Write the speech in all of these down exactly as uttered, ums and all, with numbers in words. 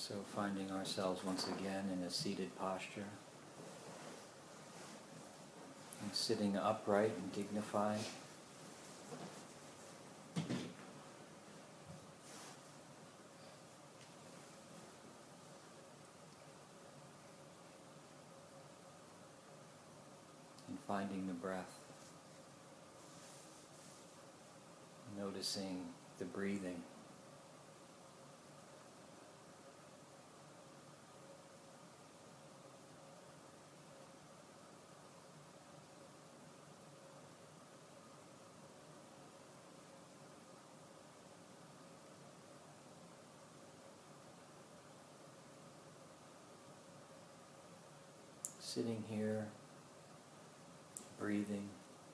So finding ourselves once again in a seated posture, and sitting upright and dignified. And finding the breath, noticing the breathing. Sitting here, breathing,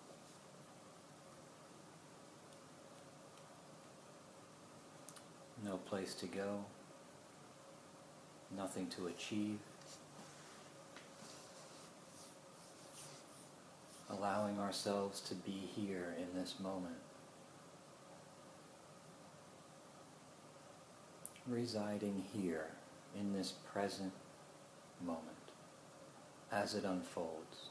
no place to go, nothing to achieve, allowing ourselves to be here in this moment, residing here in this present moment as it unfolds.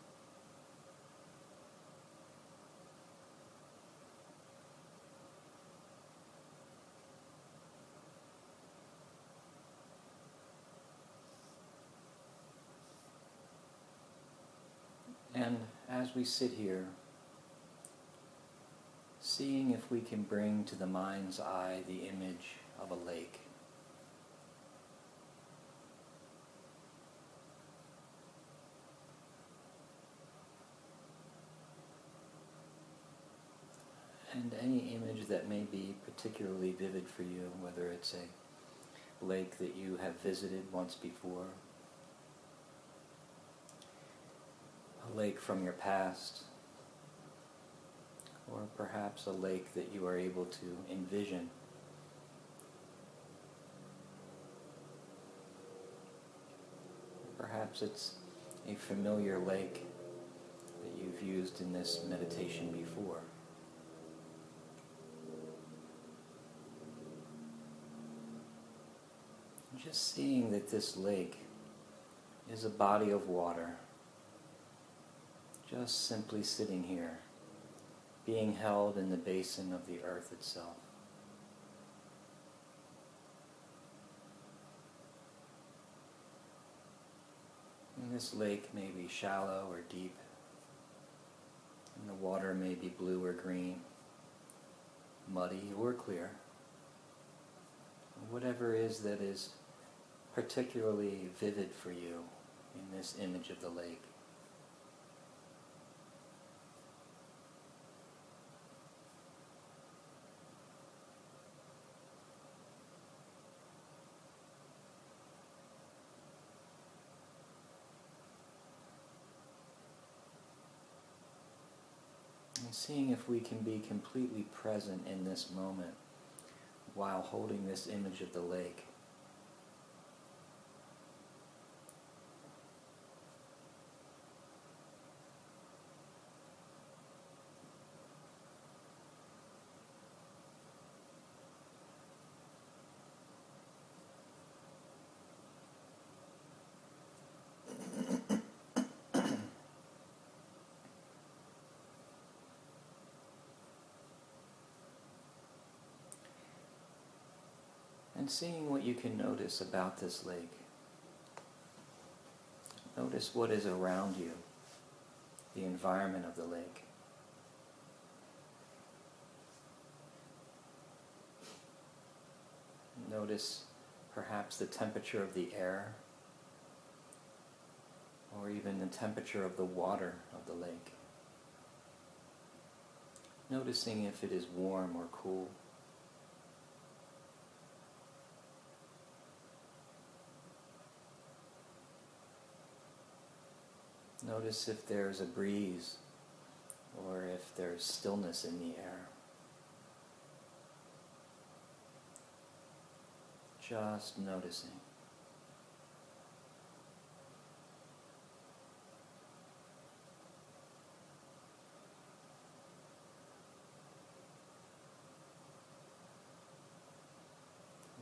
And as we sit here, seeing if we can bring to the mind's eye the image of a lake. And any image that may be particularly vivid for you, whether it's a lake that you have visited once before, a lake from your past, or perhaps a lake that you are able to envision. Perhaps it's a familiar lake that you've used in this meditation before. Just seeing that this lake is a body of water, just simply sitting here, being held in the basin of the earth itself. And this lake may be shallow or deep, and the water may be blue or green, muddy or clear. Whatever it is that is particularly vivid for you in this image of the lake. And seeing if we can be completely present in this moment while holding this image of the lake. And seeing what you can notice about this lake. Notice what is around you, the environment of the lake. Notice perhaps the temperature of the air, or even the temperature of the water of the lake. Noticing if it is warm or cool. Notice if there's a breeze or if there's stillness in the air. Just noticing.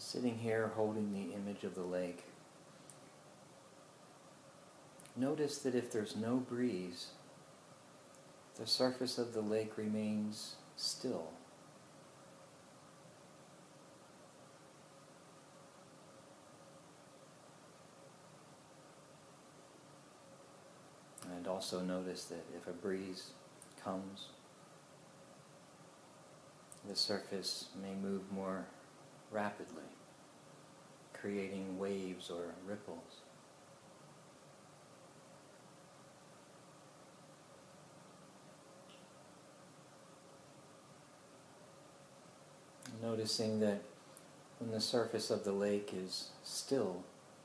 Sitting here holding the image of the lake, notice that if there's no breeze, the surface of the lake remains still. And also notice that if a breeze comes, the surface may move more rapidly, creating waves or ripples. Noticing that when the surface of the lake is still,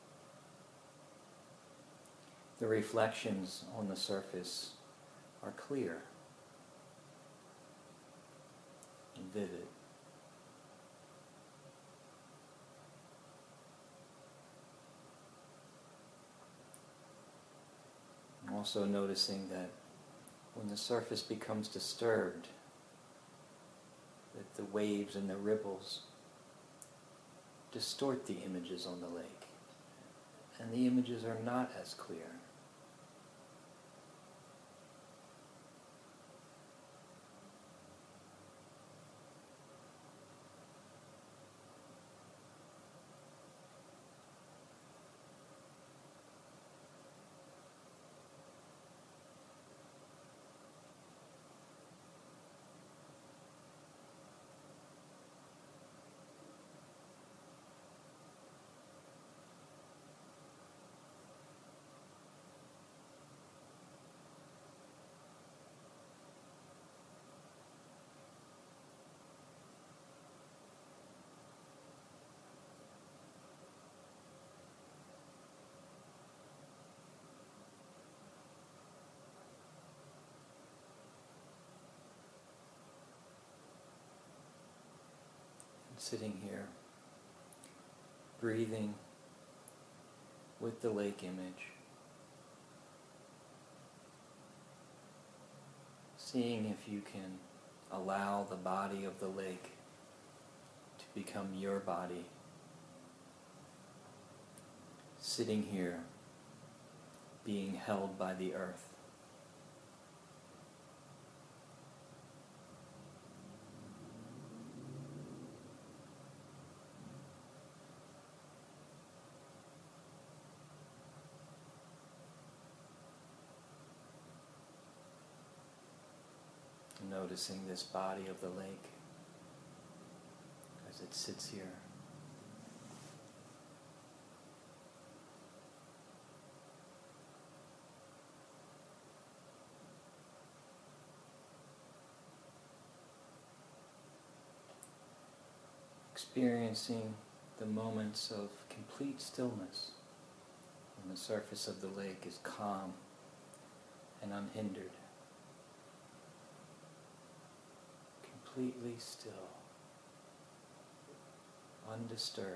the reflections on the surface are clear and vivid. Also noticing that when the surface becomes disturbed, that the waves and the ripples distort the images on the lake, and the images are not as clear. Sitting here, breathing with the lake image, seeing if you can allow the body of the lake to become your body. Sitting here, being held by the earth. Noticing this body of the lake as it sits here. Experiencing the moments of complete stillness when the surface of the lake is calm and unhindered. Completely still, undisturbed.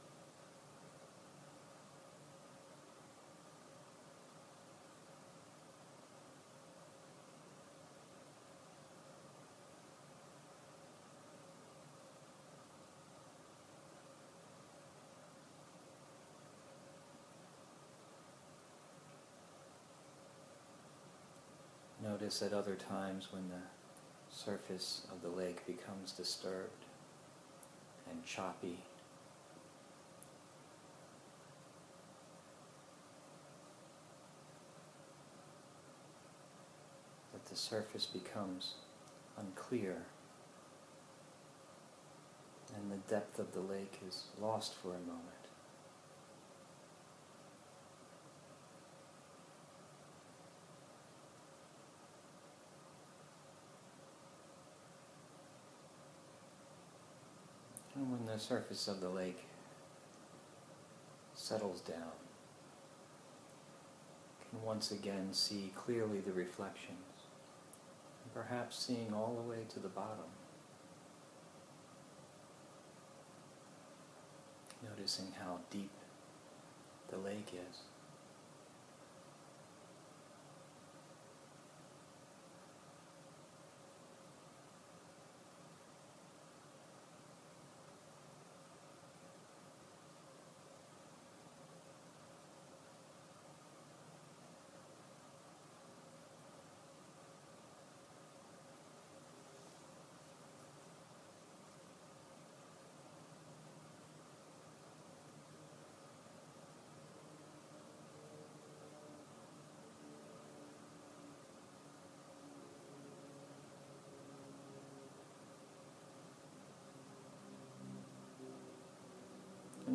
Notice at other times when the surface of the lake becomes disturbed and choppy. That the surface becomes unclear and the depth of the lake is lost for a moment. And when the surface of the lake settles down, you can once again see clearly the reflections, and perhaps seeing all the way to the bottom. Noticing how deep the lake is.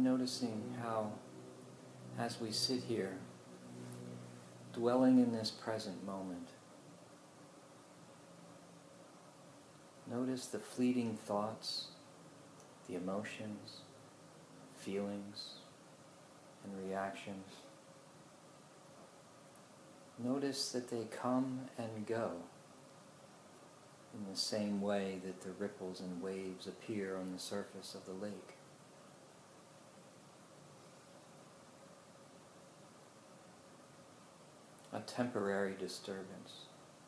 noticing how, as we sit here, dwelling in this present moment, notice the fleeting thoughts, the emotions, feelings, and reactions. Notice that they come and go in the same way that the ripples and waves appear on the surface of the lake. A temporary disturbance,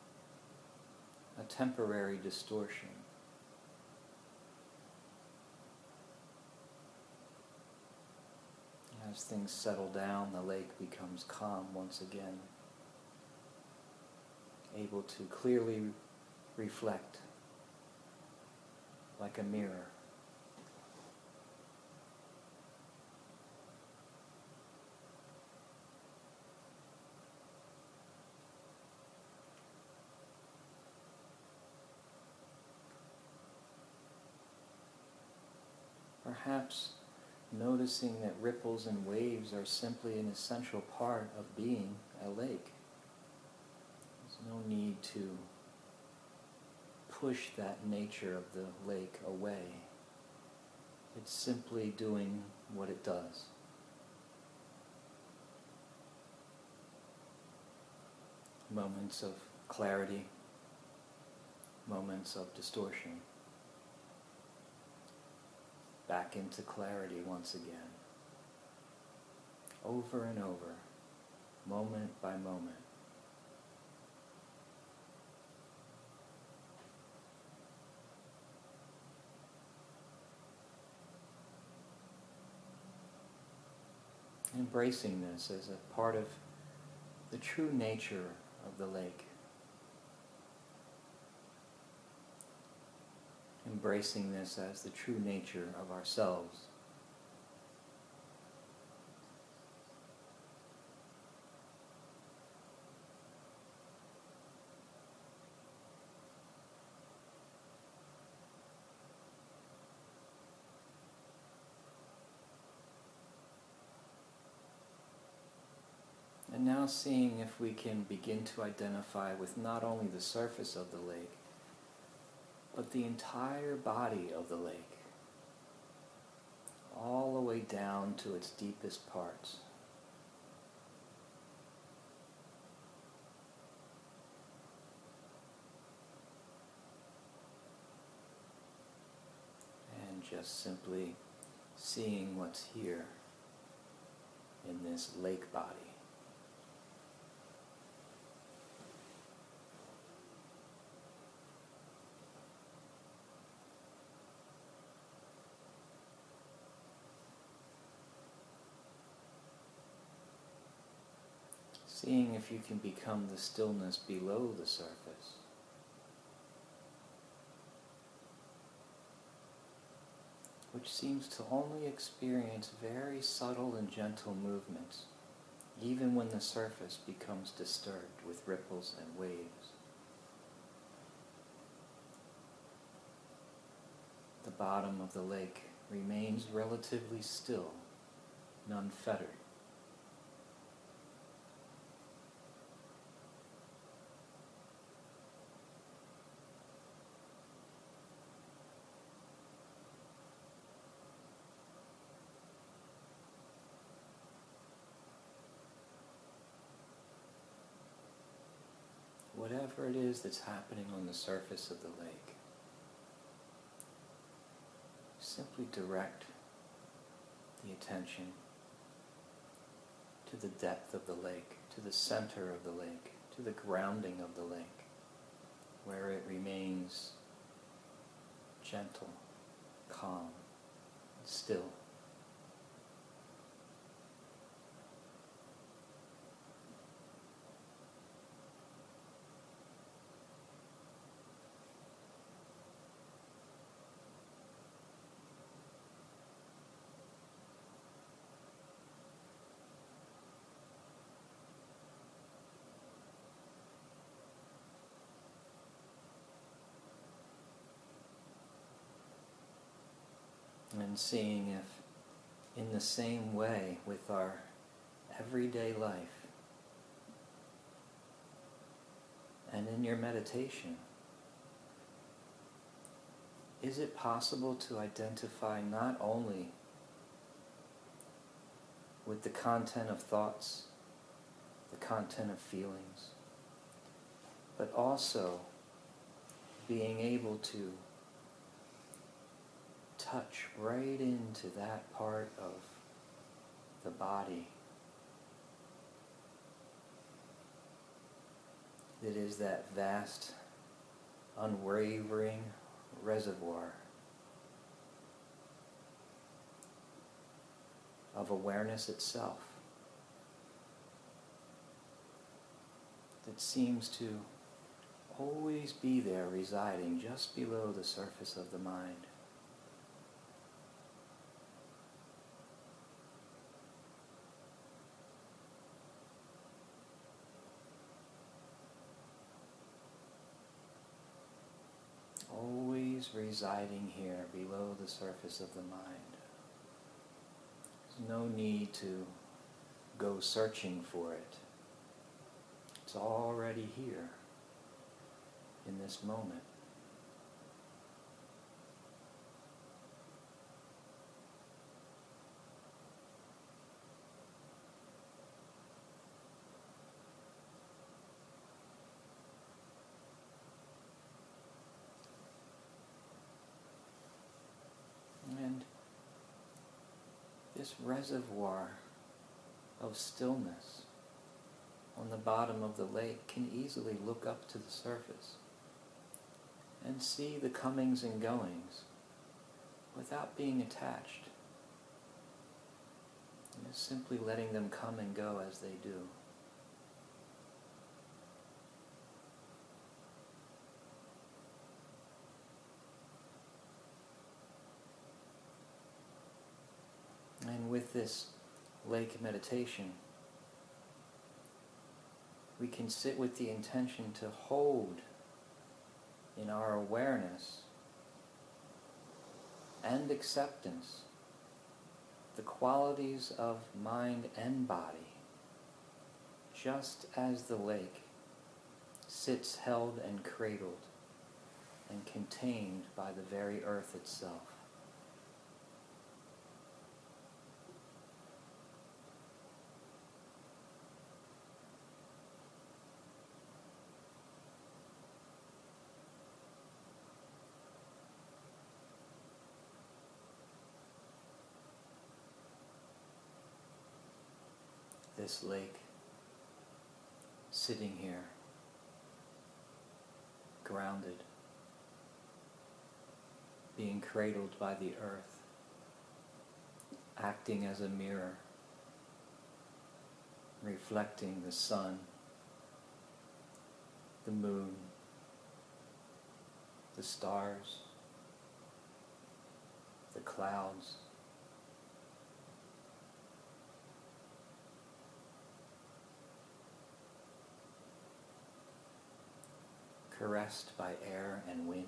a temporary distortion. As things settle down, the lake becomes calm once again, able to clearly reflect like a mirror. Perhaps noticing that ripples and waves are simply an essential part of being a lake. There's no need to push that nature of the lake away. It's simply doing what it does. Moments of clarity, moments of distortion. Back into clarity once again. Over and over, moment by moment. Embracing this as a part of the true nature of the lake. Embracing this as the true nature of ourselves. And now seeing if we can begin to identify with not only the surface of the lake, but the entire body of the lake, all the way down to its deepest parts. And just simply seeing what's here in this lake body. Seeing if you can become the stillness below the surface. Which seems to only experience very subtle and gentle movements, even when the surface becomes disturbed with ripples and waves. The bottom of the lake remains relatively still and unfettered. Whatever it is that's happening on the surface of the lake, simply direct the attention to the depth of the lake, to the center of the lake, to the grounding of the lake, where it remains gentle, calm, and still. And seeing if In the same way with our everyday life and in your meditation, is it possible to identify not only with the content of thoughts, the content of feelings, but also being able to touch right into that part of the body that is that vast, unwavering reservoir of awareness itself that seems to always be there, residing just below the surface of the mind. Always residing here below the surface of the mind. There's no need to go searching for it. It's already here in this moment. And this reservoir of stillness on the bottom of the lake can easily look up to the surface and see the comings and goings without being attached. You're simply letting them come and go as they do. And with this lake meditation, we can sit with the intention to hold in our awareness and acceptance the qualities of mind and body, just as the lake sits held and cradled and contained by the very earth itself. This lake, sitting here, grounded, being cradled by the earth, acting as a mirror, reflecting the sun, the moon, the stars, the clouds, caressed by air and wind.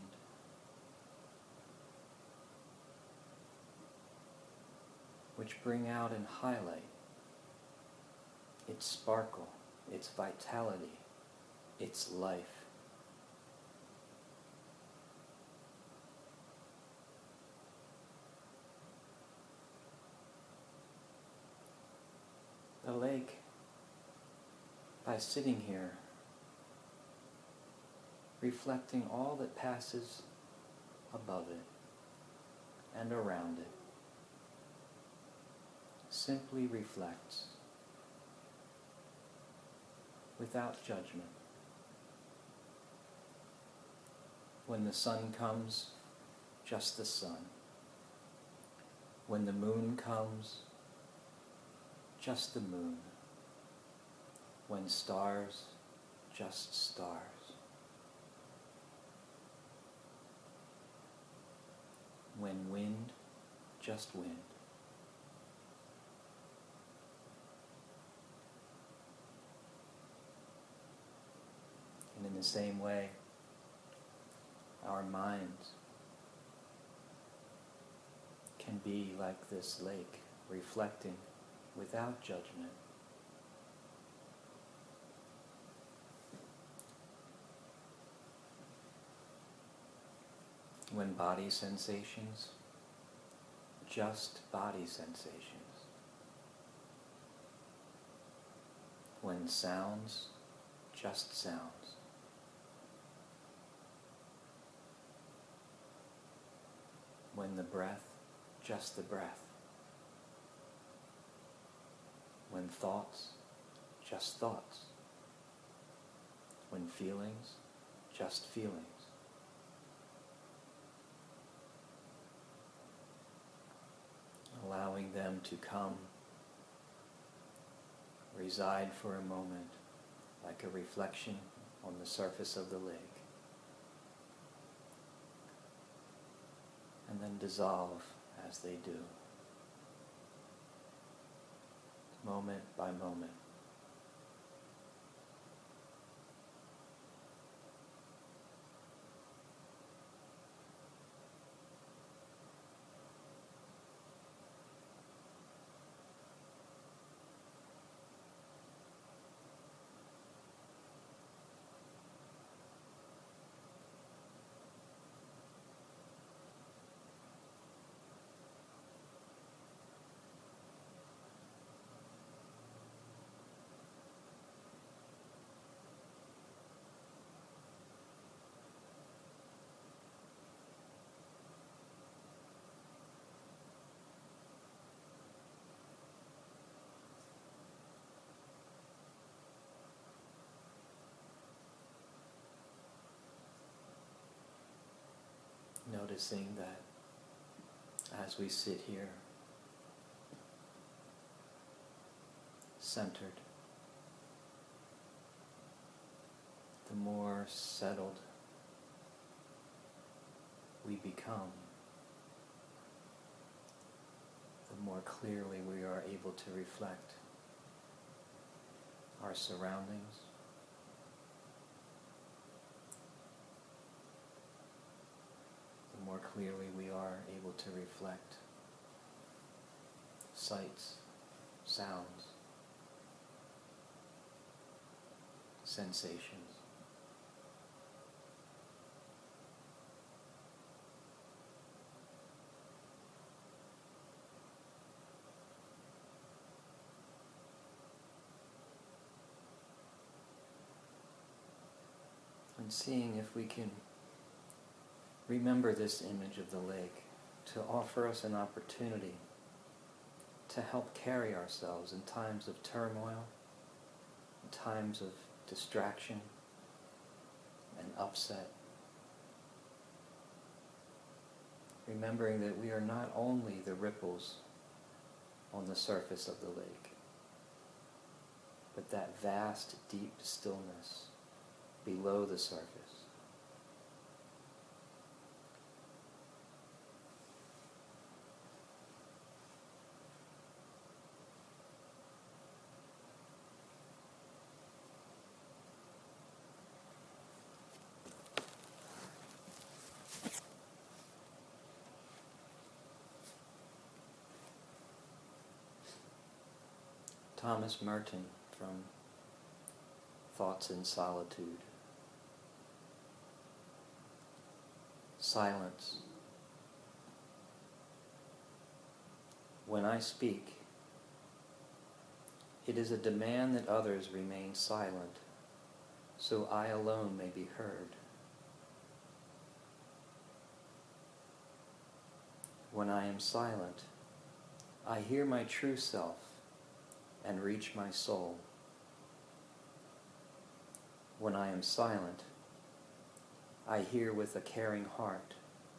Which bring out and highlight its sparkle, its vitality, its life. The lake, by sitting here, reflecting all that passes above it and around it, simply reflects without judgment. When the sun comes, just the sun. When the moon comes, just the moon. When stars, just stars. When wind, just wind. And in the same way, our minds can be like this lake, reflecting without judgment. When body sensations, just body sensations. When sounds, just sounds. When the breath, just the breath. When thoughts, just thoughts. When feelings, just feelings. Allowing them to come, reside for a moment like a reflection on the surface of the lake, and then dissolve as they do, moment by moment. Noticing that as we sit here, centered, the more settled we become, the more clearly we are able to reflect our surroundings, the more clearly we are able to reflect sights, sounds, sensations. And seeing if we can remember this image of the lake to offer us an opportunity to help carry ourselves in times of turmoil, in times of distraction and upset. Remembering that we are not only the ripples on the surface of the lake, but that vast, deep stillness below the surface. Thomas Merton from Thoughts in Solitude. Silence. When I speak, it is a demand that others remain silent, so I alone may be heard. When I am silent, I hear my true self and reach my soul. When I am silent, I hear with a caring heart.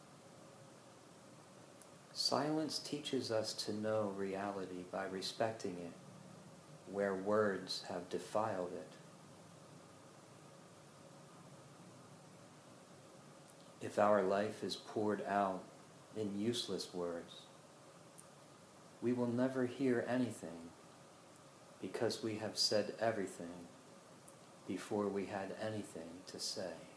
Silence teaches us to know reality by respecting it where words have defiled it. If our life is poured out in useless words, we will never hear anything because we have said everything before we had anything to say.